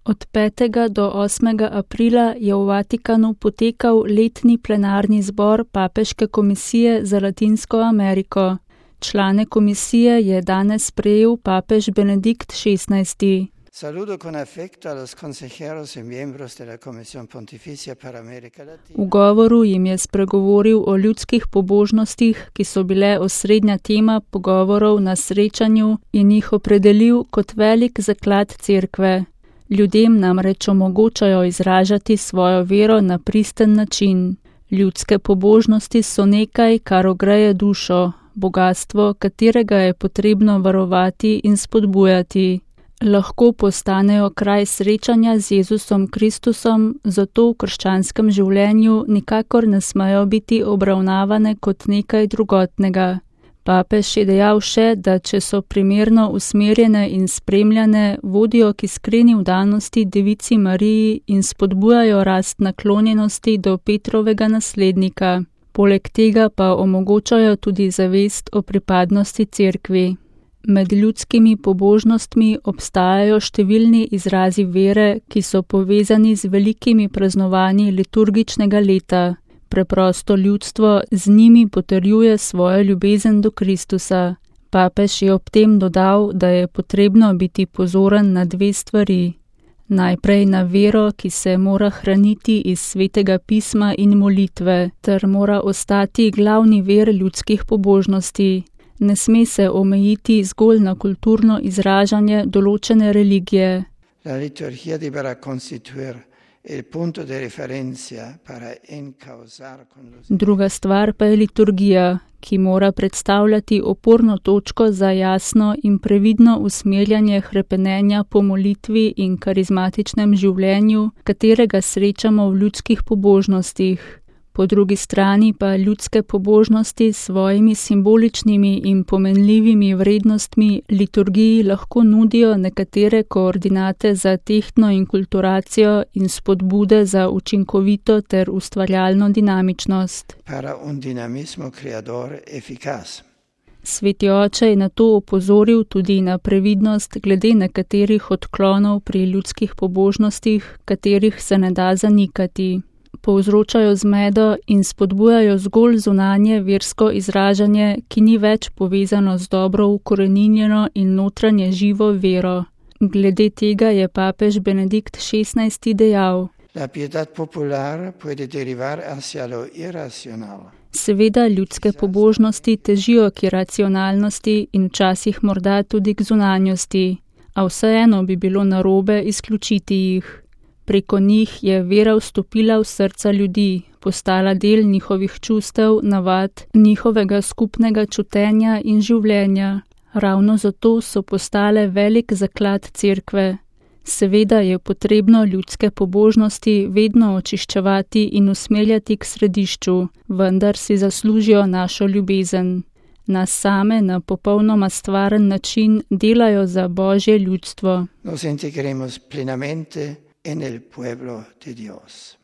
Od 5. do 8. aprila je v Vatikanu potekal letni plenarni zbor Papeške komisije za Latinsko Ameriko. Člane komisije je danes sprejel papež Benedikt XVI. Saludo con affetto a los consejeros y miembros de la Comisión Pontificia para América Latina. V govoru jim je spregovoril o ljudskih pobožnostih, ki so bile osrednja tema pogovorov na srečanju in jih opredelil kot velik zaklad cerkve. Ljudem namreč omogočajo izražati svojo vero na pristen način. Ljudske pobožnosti so nekaj, kar ogreje dušo, bogastvo, katerega je potrebno varovati in spodbujati. Lahko postanejo kraj srečanja z Jezusom Kristusom, zato v krščanskem življenju nikakor ne smejo biti obravnavane kot nekaj drugotnega. Papež je dejal še, da če so primerno usmerjene in spremljane, vodijo k iskreni vdanosti Devici Mariji in spodbujajo rast naklonjenosti do Petrovega naslednika. Poleg tega pa omogočajo tudi zavest o pripadnosti cerkvi. Med ljudskimi pobožnostmi obstajajo številni izrazi vere, ki so povezani z velikimi praznovanji liturgičnega leta. Preprosto ljudstvo z njimi potrjuje svojo ljubezen do Kristusa. Papež je ob tem dodal, da je potrebno biti pozoren na dve stvari. Najprej na vero, ki se mora hraniti iz Svetega pisma in molitve, ter mora ostati glavni vir ljudskih pobožnosti. Ne sme se omejiti zgolj na kulturno izražanje določene religije. La liturgia deberá constituir el punto de referencia para encauzar con los... Druga stvar pa je liturgija, ki mora predstavljati oporno točko za jasno in previdno usmerjanje hrepenenja po molitvi in karizmatičnem življenju, katerega srečamo v ljudskih pobožnostih. Po drugi strani pa ljudske pobožnosti s svojimi simboličnimi in pomenljivimi vrednostmi liturgiji lahko nudijo nekatere koordinate za tehtno inkulturacijo in spodbude za učinkovito ter ustvarjalno dinamičnost. Para un dinamismo creador eficaz. Sveti oče je na to opozoril tudi na previdnost glede nekaterih odklonov pri ljudskih pobožnostih, katerih se ne da zanikati. Povzročajo zmedo in spodbujajo zgolj zunanje versko izražanje, ki ni več povezano z dobro ukoreninjeno in notranje živo vero. Glede tega je papež Benedikt XVI. Dejal: La piedad popular puede derivar hacia lo irracional. Seveda ljudske pobožnosti težijo k iracionalnosti in včasih morda tudi k zunanjosti, a vseeno bi bilo narobe izključiti jih. Preko njih je vera vstopila v srca ljudi, postala del njihovih čustev, navad, njihovega skupnega čutenja in življenja. Ravno zato so postale velik zaklad cerkve. Seveda je potrebno ljudske pobožnosti vedno očiščevati in usmerjati k središču, vendar si zaslužijo našo ljubezen. Nas same na popolnoma stvaren način delajo za Božje ljudstvo. Nos integremos plenamente en el pueblo de Dios.